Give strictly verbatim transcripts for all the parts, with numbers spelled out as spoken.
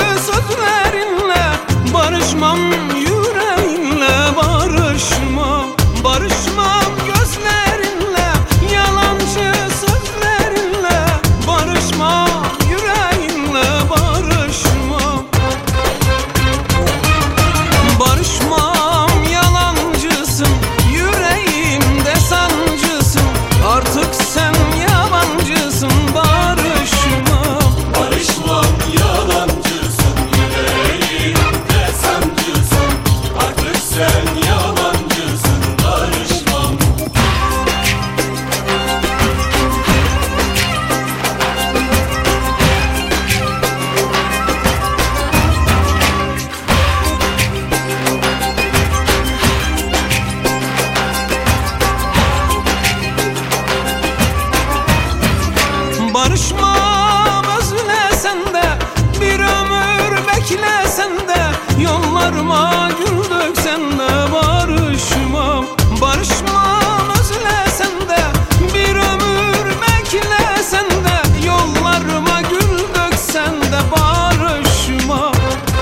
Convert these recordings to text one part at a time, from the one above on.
sözlerinle barışmam, yüreğinle barışmam. Barışmam gözlerinle, yalancı sözlerinle barışmam, yüreğinle barışmam. Barışmam, yalancısın, yüreğimde sancısın, artık sen yabancısın. Barışmam, barışmam, yalancısın, yüreğimde sancısın, artık sen yabancısın. Barışmam. barışmam, özlesen de bir ömür beklesen de yollarıma gül döksen de barışmam. Barışmam, özlesen de bir ömür beklesen de yollarıma gül döksen de barışmam.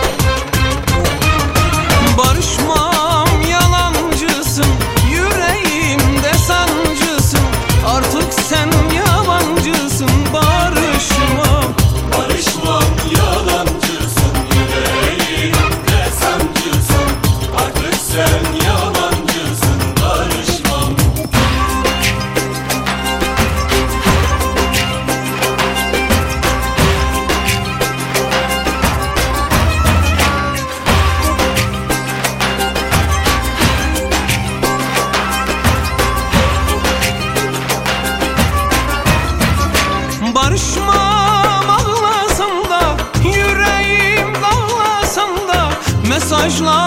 Barışmam, yalancısın, yüreğimde sancısın, artık sen yabancısın. Barışmam, Barışmam, yalancısın, yüreğimde sancısın, artık sen yabancısın. Barışmam. barışmam, ağlasam da yüreğim dağlasam da mesajlar